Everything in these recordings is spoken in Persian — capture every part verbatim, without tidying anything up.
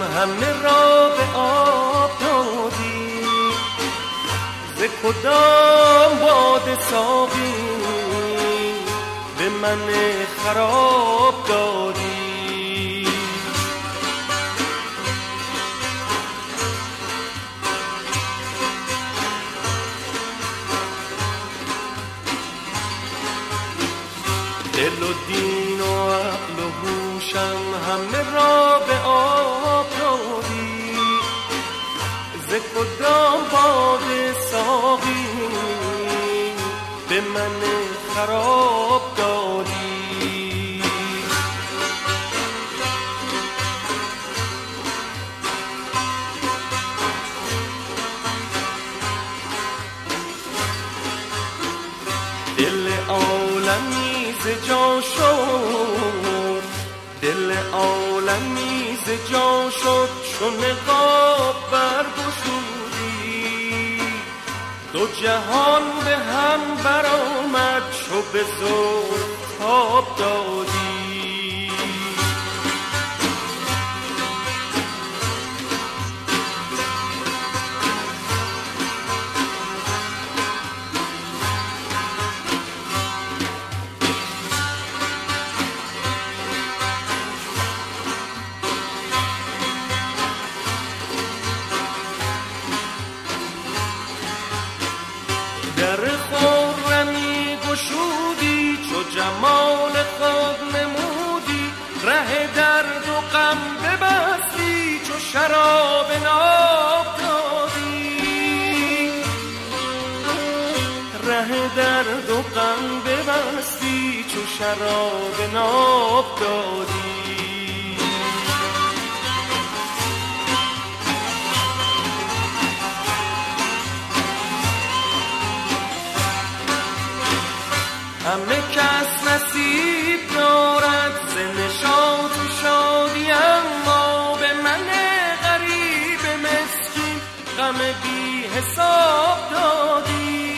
همه را به آب دادی، ز کدام باده ساقی به من خراب دادی. دل و دین و عقل و هوشم همه را به آب دادی، ز کدام باده ساقی به من خراب دادی. دل عالمی ز جا شد، دل عالمی ز جا شد، چون نقاب برگشودی، دو جهان به هم برآمد چو به زلف تاب دادی. در خرمی گشودی چو جمال خود نمودی، ره درد و غم ببستی چو شراب ناب دادی، ره درد و غم ببستی چو شراب ناب دادی. همه کس نصیب دارد ز نشاط و شادی، اما به من غریب مسکین غم بی حساب دادی،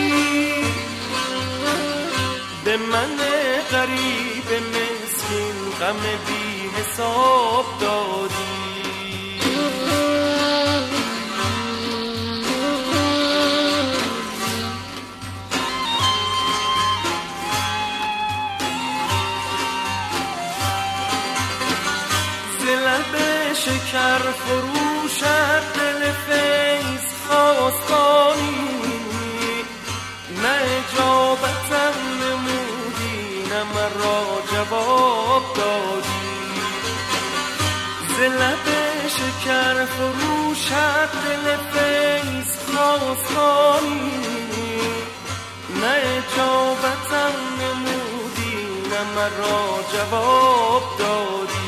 به من غریب مسکین غم بی حساب دادی. شکر فروشت دل فیض خواستانی، نه اجابتم نمودی نه مرا جواب دادی، ز لب شکر فروشت دل فیض خواستانی، نه اجابتم نمودی نه مرا جواب دادی.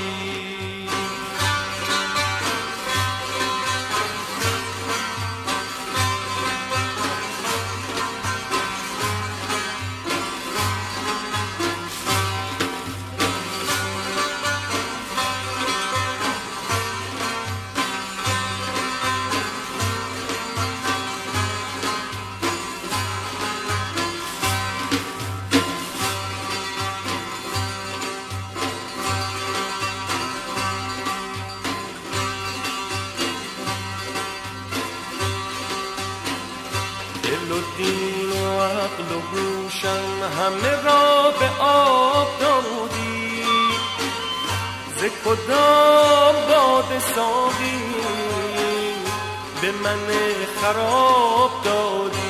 دل و دین و عقل و هوشم همه را به آب دادی، ز کدام باده ساقی به من خراب دادی.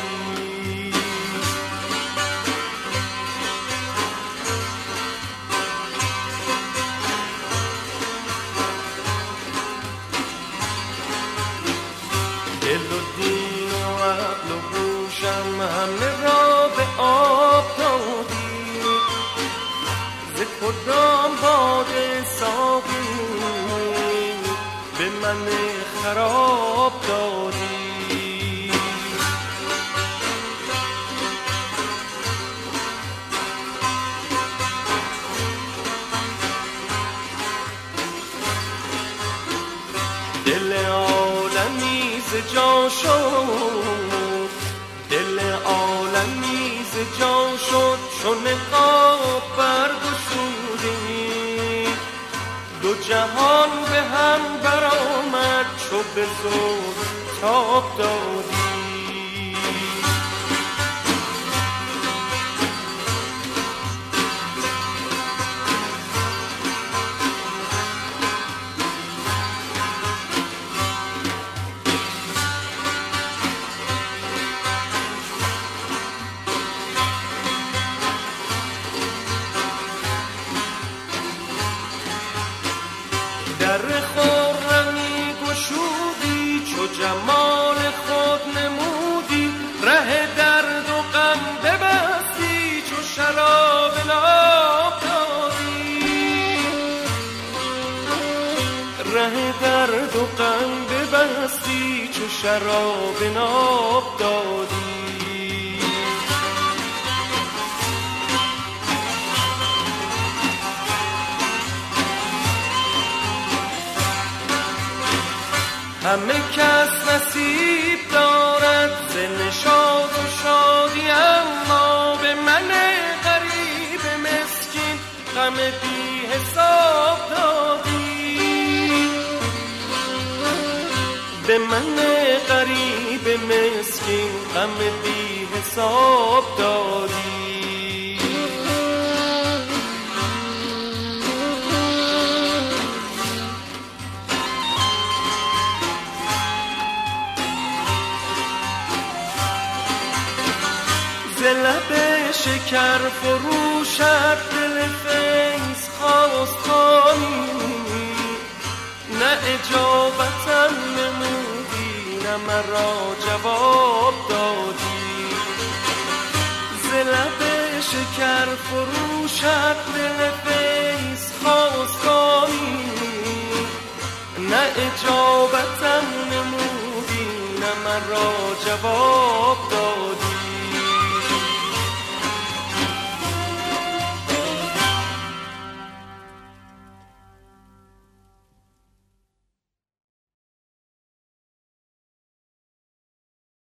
دل و دین و عقل و هوشم همه را به آب دادی، ز کدام باده ساقی به من خراب دادی. دل عالمی ز جا شد، دل عالمی ز جا شد، چون نقاب برگشودی، دو جهان به هم برآمد به زور تاب دادی. در خرمی گشودی چو جمال خود نمودی، ره درد و غم ببستی چو شراب ناب دادی. ره درد و غم ببستی چو شراب ناب دادی. همه کس نصیب دارد ز نشاط و شادی، اما به من غریب مسکین غم بی حساب دادی. به من غریب مسکین غم بی حساب دادی. ز لب شکر فروشت دل فیض خواست خانی، نه اجابتم نمودی نه مرا جواب دادی. ز لب شکر فروشت دل فیض خواست خانی، نه اجابتم نمودی نه مرا جواب دادی.